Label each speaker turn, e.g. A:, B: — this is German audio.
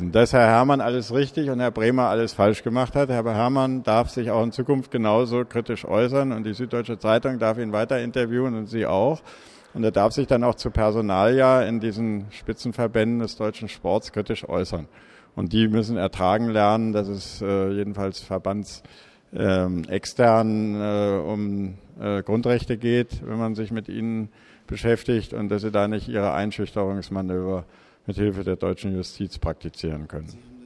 A: beweisen, dass Herr Herrmann alles richtig und Herr Bremer alles falsch gemacht hat. Herr Herrmann darf sich auch in Zukunft genauso kritisch äußern und die Süddeutsche Zeitung darf ihn weiter interviewen und Sie auch. Und er darf sich dann auch zu Personalia in diesen Spitzenverbänden des deutschen Sports kritisch äußern. Und die müssen ertragen lernen, dass es jedenfalls extern um Grundrechte geht, wenn man sich mit ihnen beschäftigt und dass sie da nicht ihre Einschüchterungsmanöver mit Hilfe der deutschen Justiz praktizieren können.